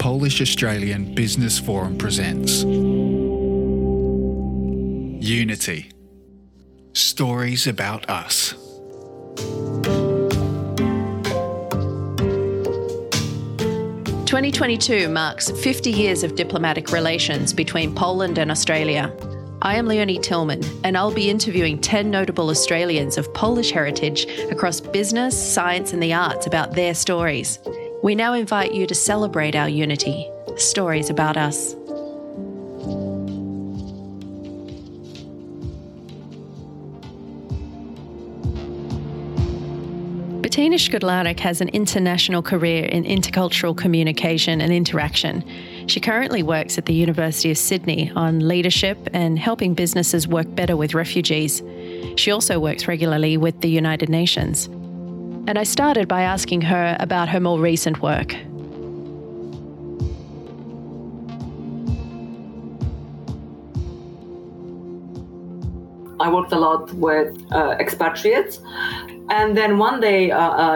Polish-Australian Business Forum presents Unity. Stories about us. "2022 marks 50 years of diplomatic relations between Poland and Australia. I am Leonie Tillman, and I'll be interviewing 10 notable Australians of Polish heritage across business, science and the arts about their stories. We now invite you to celebrate our unity. Stories about us. Bettina Skudlarek has an international career in intercultural communication and interaction. She currently works at the University of Sydney on leadership and helping businesses work better with refugees. She also works regularly with the United Nations. And I started by asking her about her more recent work. I worked a lot with expatriates. And then one day,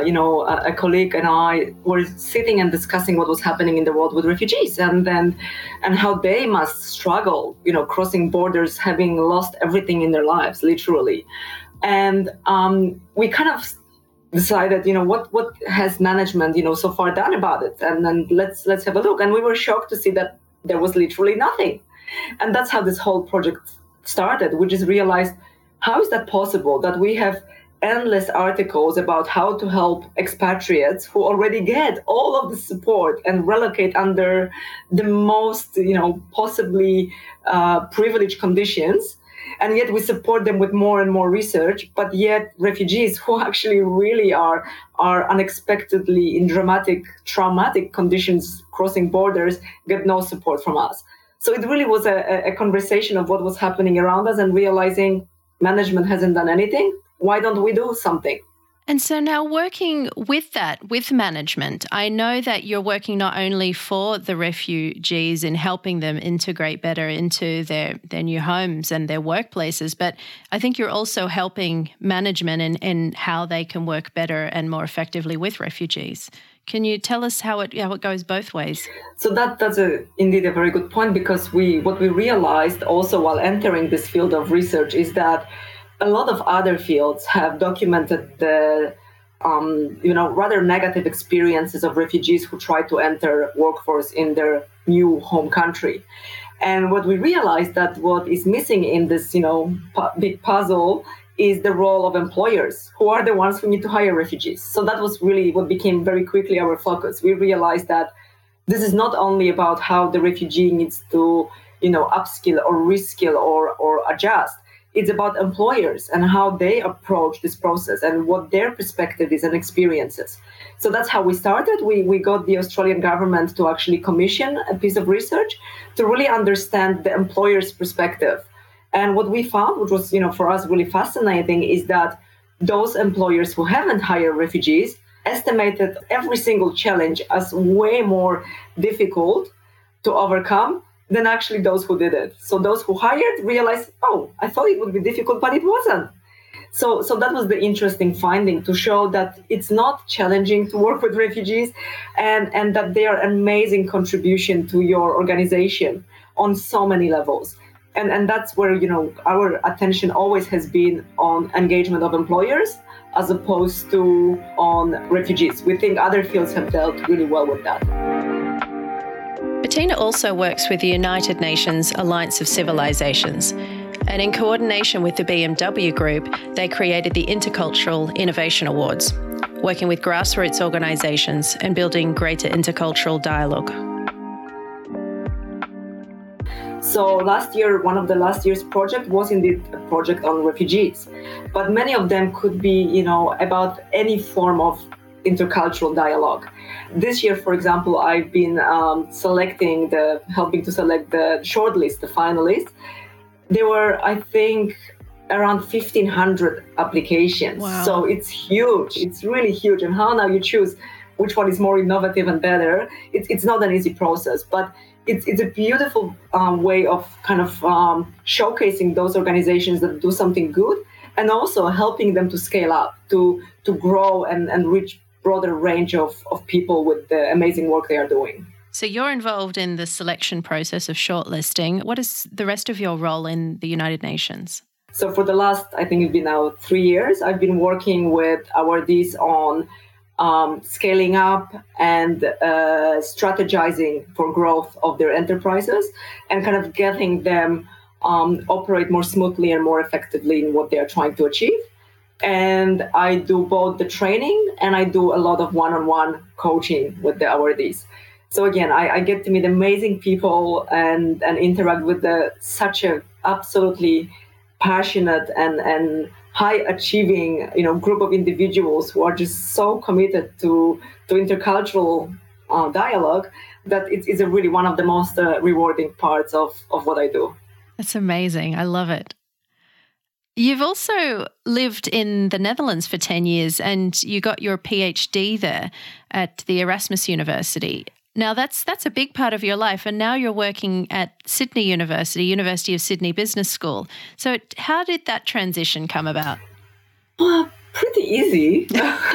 a colleague and I were sitting and discussing what was happening in the world with refugees and how they must struggle, crossing borders, having lost everything in their lives, literally. And we kind of decided, what has management, so far done about it? And then let's have a look. And we were shocked to see that there was literally nothing. And that's how this whole project started. We just realized, how is that possible that we have endless articles about how to help expatriates who already get all of the support and relocate under the most, possibly privileged conditions. And yet we support them with more and more research, but yet refugees who actually really are unexpectedly in dramatic, traumatic conditions crossing borders get no support from us. So it really was a conversation of what was happening around us and realizing management hasn't done anything. Why don't we do something? And so now working with management, I know that you're working not only for the refugees in helping them integrate better into their new homes and their workplaces, but I think you're also helping management in how they can work better and more effectively with refugees. Can you tell us how it goes both ways? So that's indeed a very good point, because what we realized also while entering this field of research is that a lot of other fields have documented the rather negative experiences of refugees who try to enter workforce in their new home country. And what we realized that what is missing in this big puzzle is the role of employers, who are the ones who need to hire refugees. So that was really what became very quickly our focus. We realized that this is not only about how the refugee needs to upskill or reskill or adjust. It's about employers and how they approach this process and what their perspective is and experiences. So that's how we started. We got the Australian government to actually commission a piece of research to really understand the employer's perspective. And what we found, which was, for us really fascinating, is that those employers who haven't hired refugees estimated every single challenge as way more difficult to overcome than actually those who did it. So those who hired realized, I thought it would be difficult, but it wasn't. So that was the interesting finding, to show that it's not challenging to work with refugees and that they are an amazing contribution to your organization on so many levels. And that's where, our attention always has been on engagement of employers as opposed to on refugees. We think other fields have dealt really well with that. Bettina also works with the United Nations Alliance of Civilizations, and in coordination with the BMW Group, they created the Intercultural Innovation Awards, working with grassroots organisations and building greater intercultural dialogue. So last year, one of the last year's project was indeed a project on refugees, but many of them could be, about any form of intercultural dialogue. This year, for example, I've been helping to select the shortlist, the finalists. There were, I think, around 1,500 applications. Wow. So it's huge. It's really huge. And how now you choose which one is more innovative and better? It's not an easy process, but it's a beautiful way of kind of showcasing those organizations that do something good, and also helping them to scale up, to grow and reach broader range of people with the amazing work they are doing. So you're involved in the selection process of shortlisting. What is the rest of your role in the United Nations? So for the last, I think it's been now 3 years, I've been working with awardees on scaling up and strategizing for growth of their enterprises and kind of getting them operate more smoothly and more effectively in what they are trying to achieve. And I do both the training and I do a lot of one-on-one coaching with the awardees. So again, I get to meet amazing people and interact with such a absolutely passionate and high-achieving, group of individuals who are just so committed to intercultural dialogue that it's a really one of the most rewarding parts of what I do. That's amazing. I love it. You've also lived in the Netherlands for 10 years and you got your PhD there at the Erasmus University. Now, that's a big part of your life, and now you're working at Sydney University, University of Sydney Business School. So how did that transition come about? Pretty easy.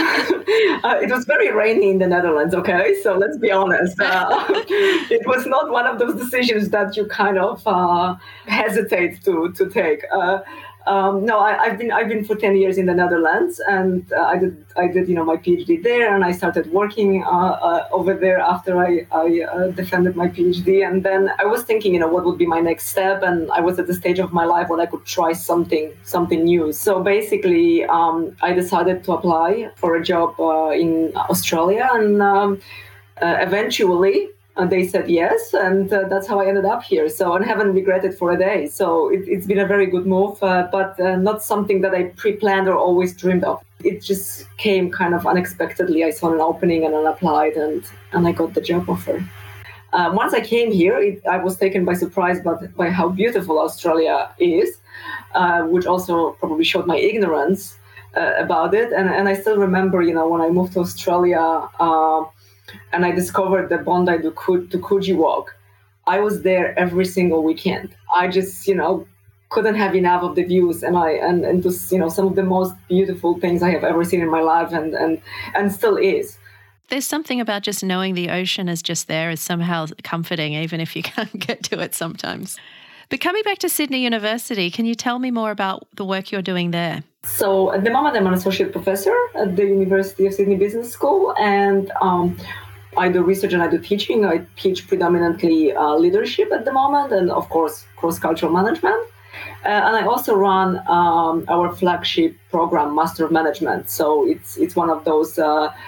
It was very rainy in the Netherlands, okay? So let's be honest. It was not one of those decisions that you kind of hesitate to take. No, I've been for 10 years in the Netherlands, and I did my PhD there, and I started working over there after I defended my PhD, and then I was thinking, what would be my next step, and I was at the stage of my life when I could try something new. So basically, I decided to apply for a job in Australia, and eventually. They said yes, and that's how I ended up here. So I haven't regretted for a day. So it's been a very good move, but not something that I pre-planned or always dreamed of. It just came kind of unexpectedly. I saw an opening and I applied, and I got the job offer. Once I came here, I was taken by surprise by how beautiful Australia is, which also probably showed my ignorance about it. And I still remember, when I moved to Australia, and I discovered the Bondi to Coogee walk. I was there every single weekend. I just, couldn't have enough of the views, and just, some of the most beautiful things I have ever seen in my life, and still is. There's something about just knowing the ocean is just there is somehow comforting, even if you can't get to it sometimes. But coming back to Sydney University, can you tell me more about the work you're doing there? So at the moment, I'm an associate professor at the University of Sydney Business School, and I do research and I do teaching. I teach predominantly leadership at the moment, and of course, cross-cultural management. And I also run our flagship program, Master of Management. So it's one of those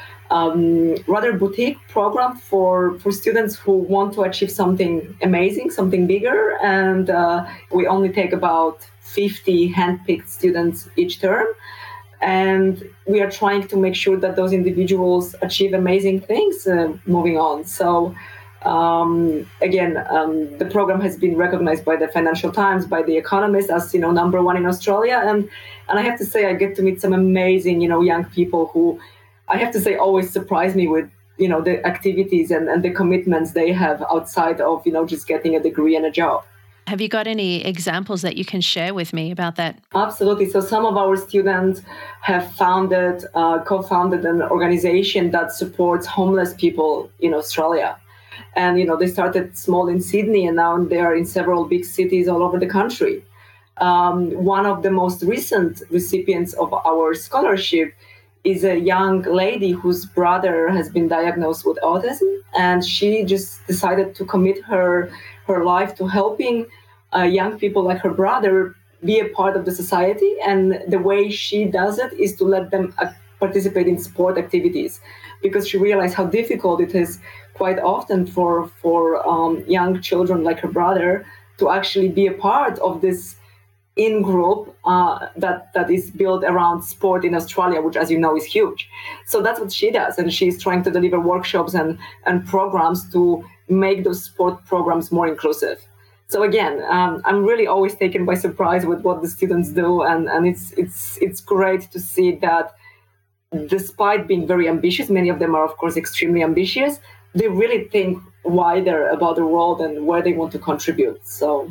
rather boutique program for students who want to achieve something amazing, something bigger. And we only take about 50 handpicked students each term. And we are trying to make sure that those individuals achieve amazing things moving on. So again, the program has been recognized by the Financial Times, by The Economist as, number one in Australia. And I have to say, I get to meet some amazing, young people who I have to say always surprise me with, the activities and the commitments they have outside of, just getting a degree and a job. Have you got any examples that you can share with me about that? Absolutely. So some of our students have co-founded an organization that supports homeless people in Australia. And, they started small in Sydney, and now they are in several big cities all over the country. One of the most recent recipients of our scholarship is a young lady whose brother has been diagnosed with autism, and she just decided to commit her life to helping young people like her brother be a part of the society. And the way she does it is to let them participate in sport activities, because she realized how difficult it is quite often for young children like her brother to actually be a part of this in-group that is built around sport in Australia, which, as you know, is huge. So that's what she does. And she's trying to deliver workshops and programs to make those sport programs more inclusive. So again, I'm really always taken by surprise with what the students do. And it's great to see that despite being very ambitious, many of them are, of course, extremely ambitious, they really think wider about the world and where they want to contribute. So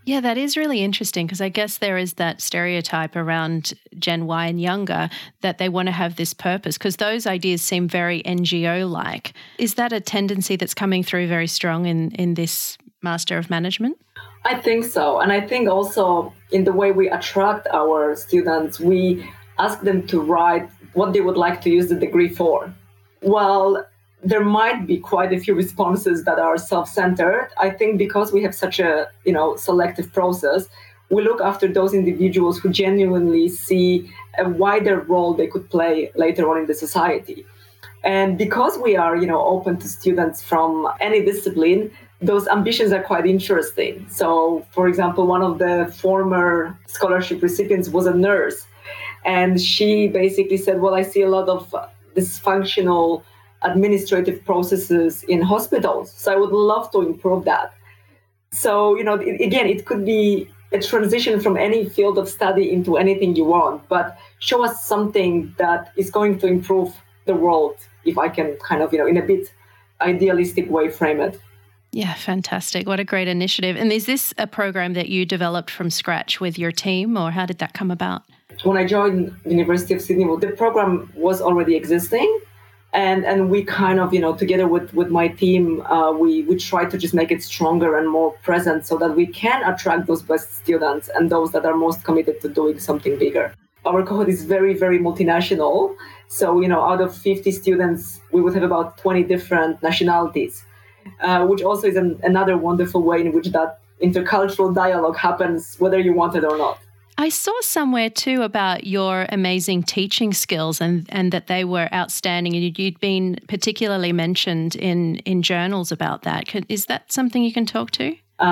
Yeah, that is really interesting because I guess there is that stereotype around Gen Y and younger that they want to have this purpose because those ideas seem very NGO-like. Is that a tendency that's coming through very strong in this Master of Management? I think so. And I think also in the way we attract our students, we ask them to write what they would like to use the degree for. Well, there might be quite a few responses that are self-centered. I think because we have such a, selective process, we look after those individuals who genuinely see a wider role they could play later on in the society. And because we are, open to students from any discipline, those ambitions are quite interesting. So, for example, one of the former scholarship recipients was a nurse. And she basically said, well, I see a lot of dysfunctional administrative processes in hospitals. So I would love to improve that. So, again, it could be a transition from any field of study into anything you want, but show us something that is going to improve the world, if I can kind of, in a bit idealistic way frame it. Yeah, fantastic. What a great initiative. And is this a program that you developed from scratch with your team, or how did that come about? When I joined the University of Sydney, the program was already existing. And we kind of, together with my team, we try to just make it stronger and more present so that we can attract those best students and those that are most committed to doing something bigger. Our cohort is very, very multinational. So, out of 50 students, we would have about 20 different nationalities, which also is another wonderful way in which that intercultural dialogue happens, whether you want it or not. I saw somewhere too about your amazing teaching skills and that they were outstanding, and you'd been particularly mentioned in journals about that. Is that something you can talk to?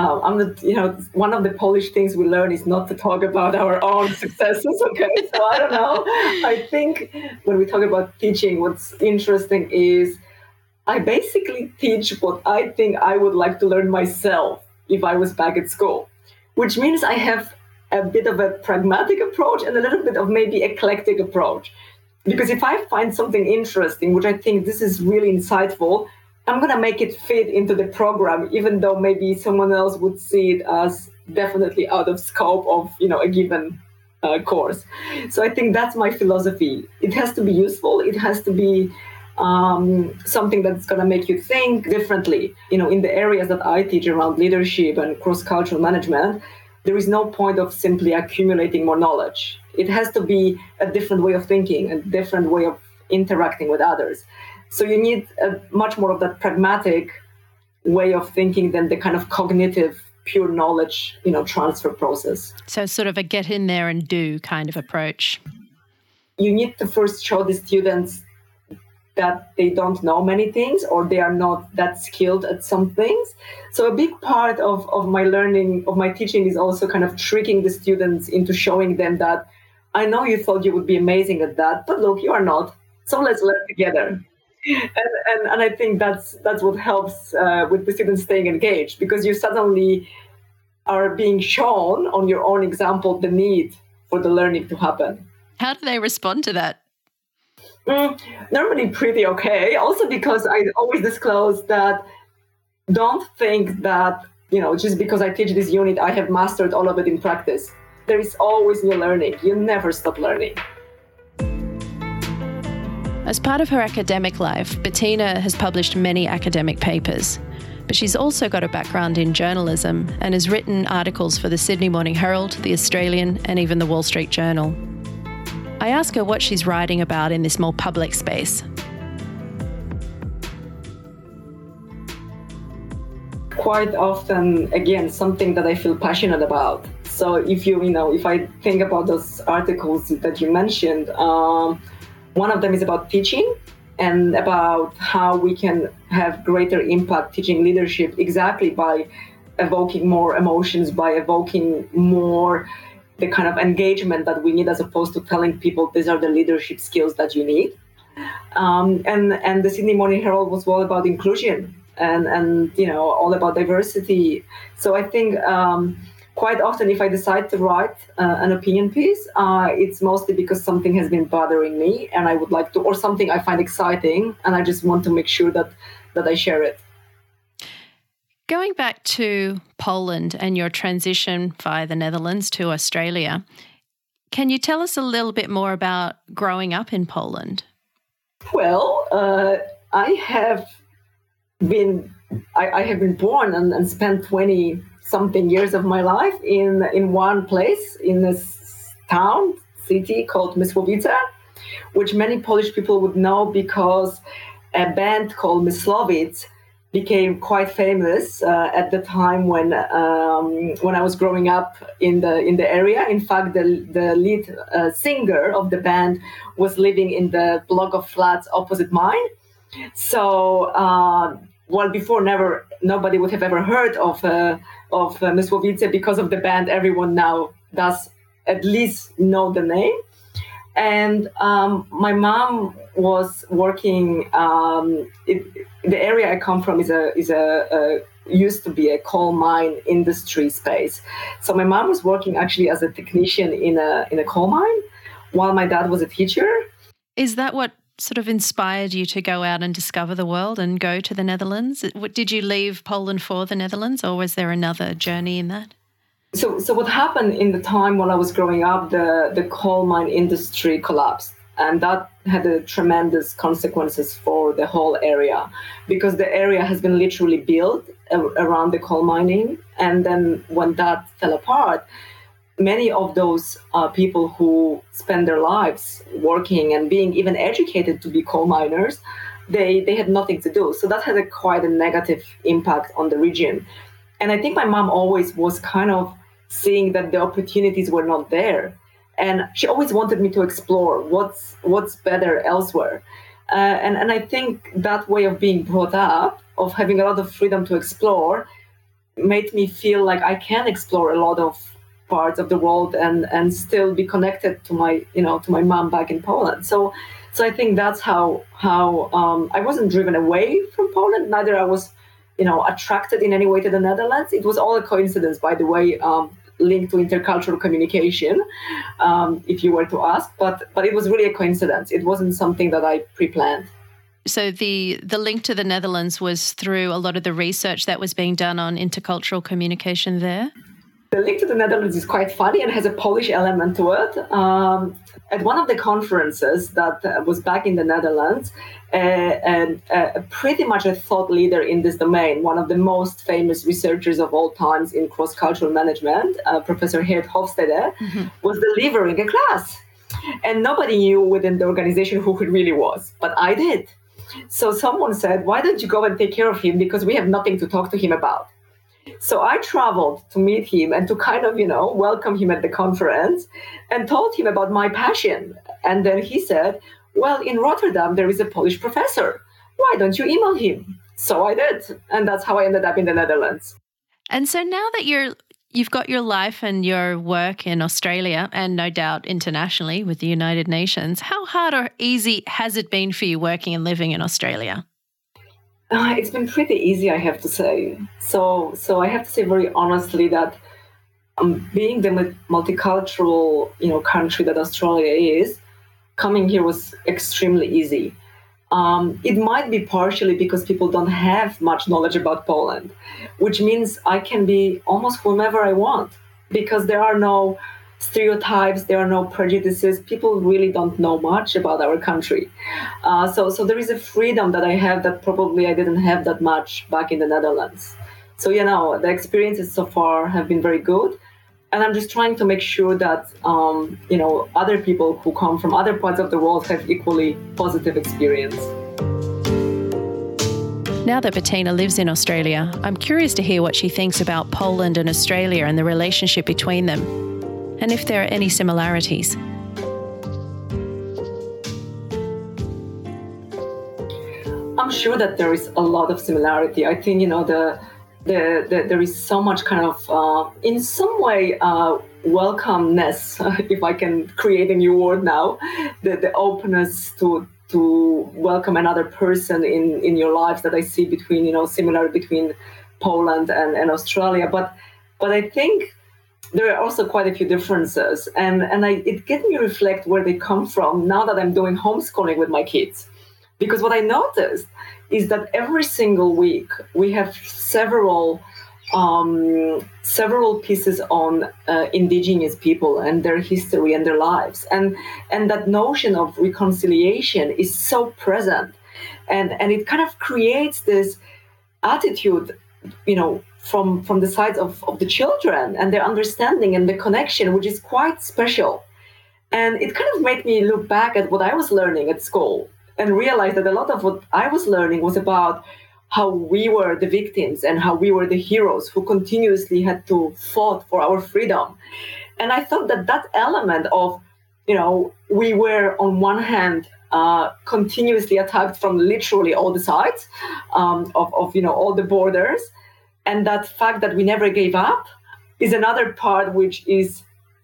One of the Polish things we learn is not to talk about our own successes. Okay, so I don't know. I think when we talk about teaching, what's interesting is I basically teach what I think I would like to learn myself if I was back at school, which means I have a bit of a pragmatic approach and a little bit of maybe eclectic approach. Because if I find something interesting, which I think this is really insightful, I'm going to make it fit into the program, even though maybe someone else would see it as definitely out of scope of, a given course. So I think that's my philosophy. It has to be useful. It has to be something that's going to make you think differently. In the areas that I teach around leadership and cross-cultural management, there is no point of simply accumulating more knowledge. It has to be a different way of thinking, a different way of interacting with others. So you need much more of that pragmatic way of thinking than the kind of cognitive, pure knowledge, transfer process. So sort of a get in there and do kind of approach. You need to first show the students that they don't know many things or they are not that skilled at some things. So a big part of my learning, of my teaching is also kind of tricking the students into showing them that I know you thought you would be amazing at that, but look, you are not. So let's learn together. And I think that's what helps with the students staying engaged, because you suddenly are being shown on your own example the need for the learning to happen. How do they respond to that? Normally pretty okay. Also because I always disclose that don't think that, just because I teach this unit, I have mastered all of it in practice. There is always new learning. You never stop learning. As part of her academic life, Bettina has published many academic papers, but she's also got a background in journalism and has written articles for the Sydney Morning Herald, the Australian, and even the Wall Street Journal. I ask her what she's writing about in this more public space. Quite often, again, something that I feel passionate about. So if I think about those articles that you mentioned, one of them is about teaching and about how we can have greater impact teaching leadership exactly by evoking more emotions, by evoking more the kind of engagement that we need, as opposed to telling people these are the leadership skills that you need. And the Sydney Morning Herald was all about inclusion and all about diversity. So I think quite often if I decide to write an opinion piece, it's mostly because something has been bothering me and I would like to, or something I find exciting, and I just want to make sure that I share it. Going back to Poland and your transition via the Netherlands to Australia, can you tell us a little bit more about growing up in Poland? Well, I have been born and spent 20 something years of my life in one place, in this city called Mysłowice, which many Polish people would know because a band called Mysłowice became quite famous at the time when I was growing up in the area. In fact, the lead singer of the band was living in the block of flats opposite mine. So, before nobody would have ever heard of Mysłowice because of the band. Everyone now does at least know the name. And my mom was working. The area I come from used to be a coal mine industry space. So my mom was working actually as a technician in a coal mine, while my dad was a teacher. Is that what sort of inspired you to go out and discover the world and go to the Netherlands? Did you leave Poland for the Netherlands, or was there another journey in that? So what happened in the time when I was growing up, the coal mine industry collapsed. And that had tremendous consequences for the whole area, because the area has been literally built around the coal mining. And then when that fell apart, many of those people who spend their lives working and being even educated to be coal miners, they had nothing to do. So that had quite a negative impact on the region. And I think my mom always was kind of seeing that the opportunities were not there. And she always wanted me to explore what's better elsewhere. And I think that way of being brought up, of having a lot of freedom to explore, made me feel like I can explore a lot of parts of the world and still be connected to my mom back in Poland. So I think that's how I wasn't driven away from Poland. Neither I was, attracted in any way to the Netherlands. It was all a coincidence, by the way, linked to intercultural communication, if you were to ask. But it was really a coincidence. It wasn't something that I pre-planned. So the link to the Netherlands was through a lot of the research that was being done on intercultural communication there? The link to the Netherlands is quite funny and has a Polish element to it. At one of the conferences that was back in the Netherlands, and pretty much a thought leader in this domain, one of the most famous researchers of all times in cross-cultural management, Professor Geert Hofstede, was delivering a class. And nobody knew within the organization who he really was, but I did. So someone said, why don't you go and take care of him, because we have nothing to talk to him about. So I traveled to meet him and to kind of, welcome him at the conference and told him about my passion. And then he said, well, in Rotterdam, there is a Polish professor. Why don't you email him? So I did. And that's how I ended up in the Netherlands. And so now that you've got your life and your work in Australia, and no doubt internationally with the United Nations, how hard or easy has it been for you working and living in Australia? It's been pretty easy, I have to say. So I have to say very honestly that being the multicultural, country that Australia is, coming here was extremely easy. It might be partially because people don't have much knowledge about Poland, which means I can be almost whomever I want, because there are no stereotypes, there are no prejudices. People really don't know much about our country. So there is a freedom that I have that probably I didn't have that much back in the Netherlands. So, the experiences so far have been very good. And I'm just trying to make sure that, other people who come from other parts of the world have equally positive experience. Now that Bettina lives in Australia, I'm curious to hear what she thinks about Poland and Australia and the relationship between them, and if there are any similarities. I'm sure that there is a lot of similarity. I think, there is so much kind of, in some way, welcomeness, if I can create a new word now, the openness to welcome another person in your lives that I see similar between Poland and Australia. But I think there are also quite a few differences, and it gets me reflect where they come from now that I'm doing homeschooling with my kids. Because what I noticed is that every single week we have several pieces on indigenous people and their history and their lives, and that notion of reconciliation is so present, and it kind of creates this attitude, from the sides of the children and their understanding and the connection, which is quite special. And it kind of made me look back at what I was learning at school and realize that a lot of what I was learning was about how we were the victims and how we were the heroes who continuously had to fight for our freedom. And I thought that element of, we were on one hand continuously attacked from literally all the sides of all the borders, and that fact that we never gave up is another part which is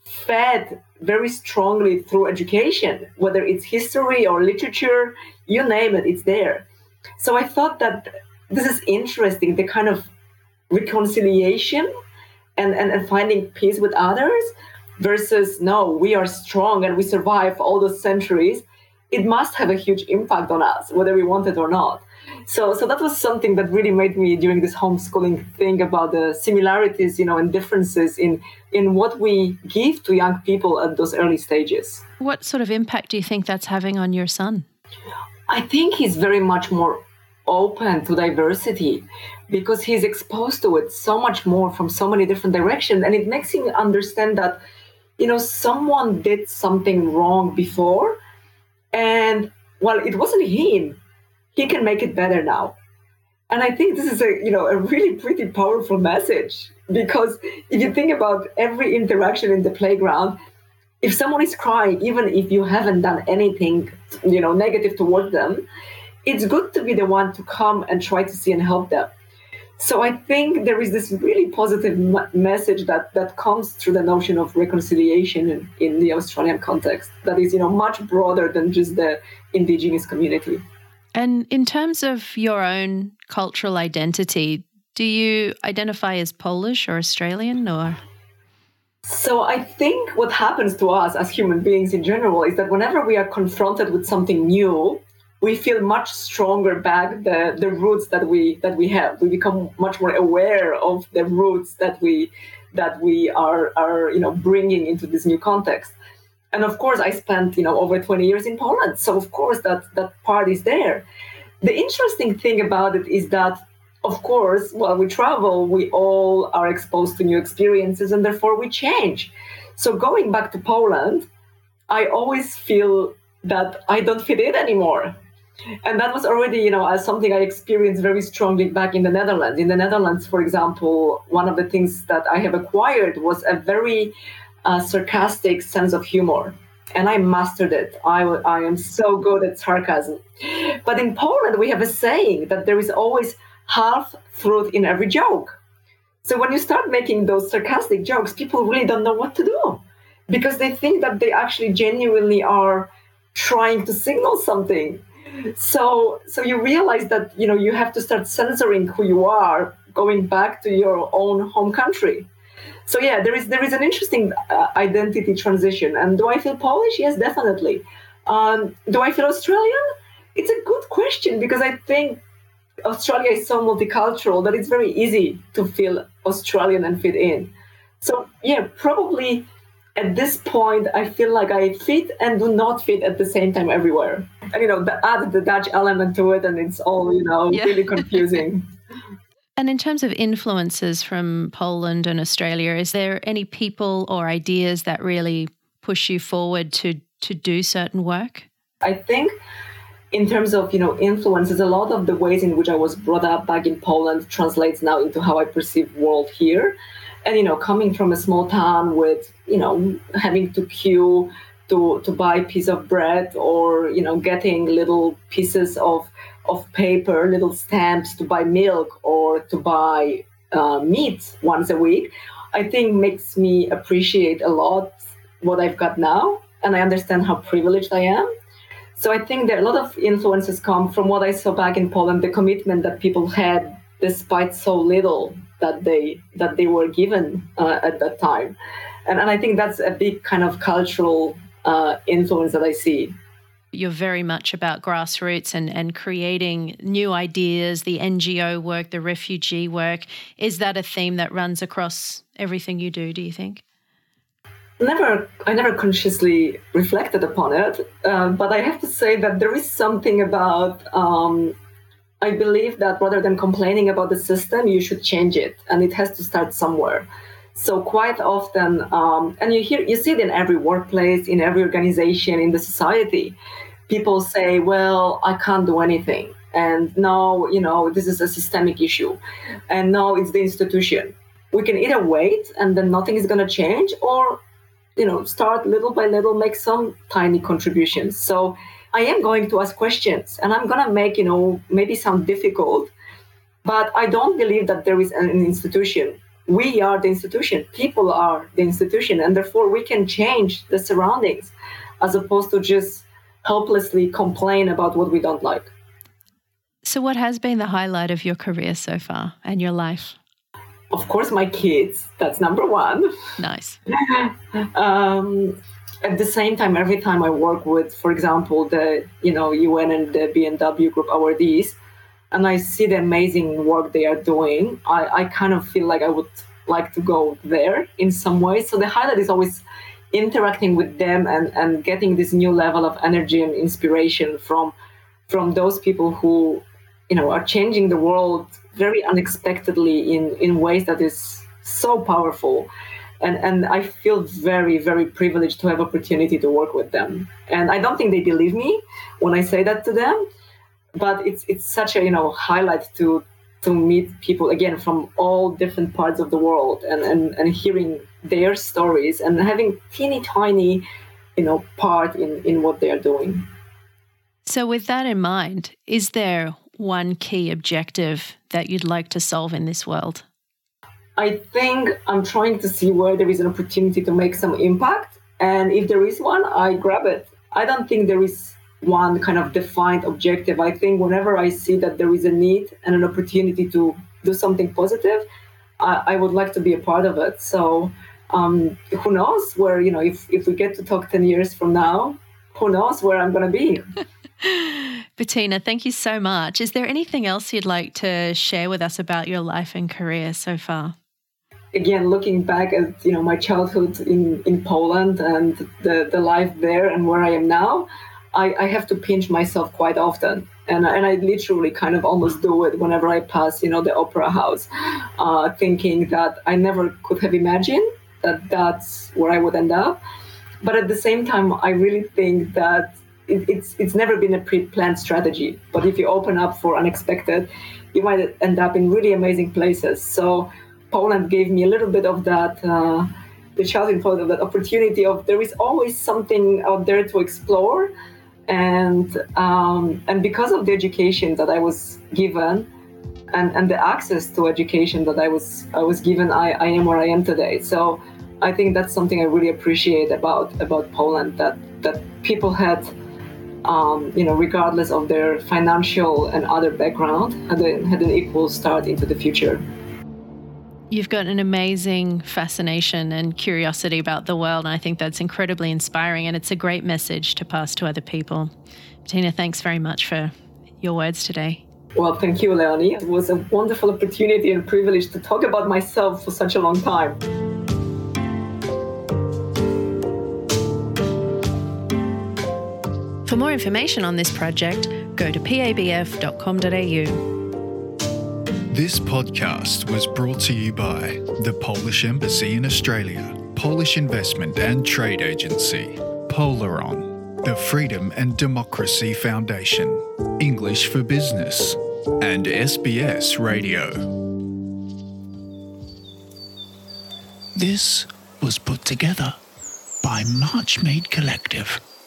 fed very strongly through education, whether it's history or literature, you name it, it's there. So I thought that this is interesting, the kind of reconciliation and finding peace with others versus, no, we are strong and we survive all those centuries. It must have a huge impact on us, whether we want it or not. So that was something that really made me, during this homeschooling, think about the similarities, and differences in what we give to young people at those early stages. What sort of impact do you think that's having on your son? I think he's very much more open to diversity because he's exposed to it so much more from so many different directions. And it makes him understand that, someone did something wrong before. And while it wasn't him, he can make it better now. And I think this is a really pretty powerful message, because if you think about every interaction in the playground, if someone is crying, even if you haven't done anything, negative towards them, it's good to be the one to come and try to see and help them. So I think there is this really positive message that comes through the notion of reconciliation in the Australian context that is, much broader than just the indigenous community. And in terms of your own cultural identity, do you identify as Polish or Australian or? So I think what happens to us as human beings in general is that whenever we are confronted with something new, we feel much stronger back the roots that we have. We become much more aware of the roots that we are bringing into this new context. And of course, I spent over 20 years in Poland, so of course that part is there. The interesting thing about it is that, of course, while we travel, we all are exposed to new experiences, and therefore we change. So going back to Poland, I always feel that I don't fit in anymore. And that was already, as something I experienced very strongly back in the Netherlands. In the Netherlands, for example, one of the things that I have acquired was a very sarcastic sense of humor. And I mastered it. I am so good at sarcasm. But in Poland, we have a saying that there is always half truth in every joke. So when you start making those sarcastic jokes, people really don't know what to do, because they think that they actually genuinely are trying to signal something. So you realize that, you have to start censoring who you are, going back to your own home country. So yeah, there is an interesting identity transition. And do I feel Polish? Yes, definitely. Do I feel Australian? It's a good question, because I think Australia is so multicultural that it's very easy to feel Australian and fit in. So yeah, probably at this point, I feel like I fit and do not fit at the same time everywhere. And, add the Dutch element to it, and it's all, really confusing. And in terms of influences from Poland and Australia, is there any people or ideas that really push you forward to do certain work? I think in terms of, influences, a lot of the ways in which I was brought up back in Poland translates now into how I perceive world here. And, coming from a small town with, having to queue to buy a piece of bread, or, getting little pieces of paper, little stamps to buy milk or to buy meat once a week, I think makes me appreciate a lot what I've got now. And I understand how privileged I am. So I think that a lot of influences come from what I saw back in Poland, the commitment that people had despite so little that they were given at that time. And I think that's a big kind of cultural influence that I see. You're very much about grassroots and creating new ideas, the NGO work, the refugee work. Is that a theme that runs across everything you do you think? I never consciously reflected upon it, but I have to say that there is something about, I believe that rather than complaining about the system, you should change it, and it has to start somewhere. So quite often, and you see it in every workplace, in every organization, in the society, people say, well, I can't do anything. And no, this is a systemic issue. And no, it's the institution. We can either wait and then nothing is going to change, or, start little by little, make some tiny contributions. So I am going to ask questions, and I'm going to make, maybe sound difficult, but I don't believe that there is an institution. We are the institution. People are the institution. And therefore, we can change the surroundings as opposed to just helplessly complain about what we don't like. So what has been the highlight of your career so far and your life? Of course, my kids. That's number one. Nice. At the same time, every time I work with, for example, the UN and the BMW Group awardees, and I see the amazing work they are doing, I kind of feel like I would like to go there in some way. So the highlight is always interacting with them and getting this new level of energy and inspiration from those people who, are changing the world very unexpectedly in ways that is so powerful. And I feel very, very privileged to have opportunity to work with them. And I don't think they believe me when I say that to them. But it's such a highlight to meet people again from all different parts of the world and hearing their stories and having teeny tiny part in what they are doing. So with that in mind, is there one key objective that you'd like to solve in this world? I think I'm trying to see where there is an opportunity to make some impact, and if there is one, I grab it. I don't think there is one kind of defined objective. I think whenever I see that there is a need and an opportunity to do something positive, I would like to be a part of it. So who knows where, if we get to talk 10 years from now, who knows where I'm going to be. Bettina, thank you so much. Is there anything else you'd like to share with us about your life and career so far? Again, looking back at my childhood in Poland and the life there and where I am now, I have to pinch myself quite often. And I literally kind of almost do it whenever I pass, the opera house, thinking that I never could have imagined that that's where I would end up. But at the same time, I really think that it's never been a pre-planned strategy. But if you open up for unexpected, you might end up in really amazing places. So Poland gave me a little bit of that, the childhood in Poland, of that opportunity of there is always something out there to explore. And because of the education that I was given and the access to education that I was given, I am where I am today. So I think that's something I really appreciate about Poland, that people had, regardless of their financial and other background, had an equal start into the future. You've got an amazing fascination and curiosity about the world, and I think that's incredibly inspiring, and it's a great message to pass to other people. Bettina, thanks very much for your words today. Well, thank you, Leonie. It was a wonderful opportunity and privilege to talk about myself for such a long time. For more information on this project, go to pabf.com.au. This podcast was brought to you by the Polish Embassy in Australia, Polish Investment and Trade Agency, Polaron, the Freedom and Democracy Foundation, English for Business, and SBS Radio. This was put together by Marchmade Collective.